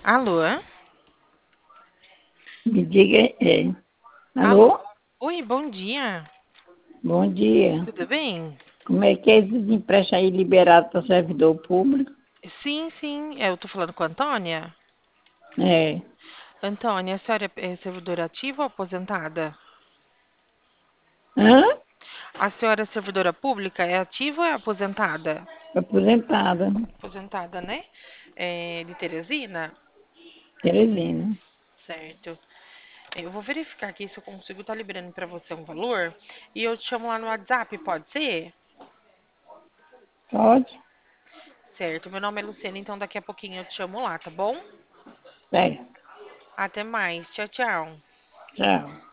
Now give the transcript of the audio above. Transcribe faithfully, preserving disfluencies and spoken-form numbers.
Alô? Me diga, é. Alô? Alô? Oi, bom dia. Bom dia. Tudo bem? Como é que é esses empréstimos aí liberados para servidor público? Sim, sim. Eu tô falando com a Antônia. É. Antônia, a senhora é servidora ativa ou aposentada? Hã? A senhora é servidora pública? É ativa ou é aposentada? Aposentada. Aposentada, né? É, de Teresina? Teresina. Certo. Eu vou verificar aqui se eu consigo estar liberando para você um valor e eu te chamo lá no WhatsApp, pode ser? Pode? Certo. Meu nome é Luciana, então daqui a pouquinho eu te chamo lá, tá bom? Certo. Até mais. Tchau, tchau. Tchau.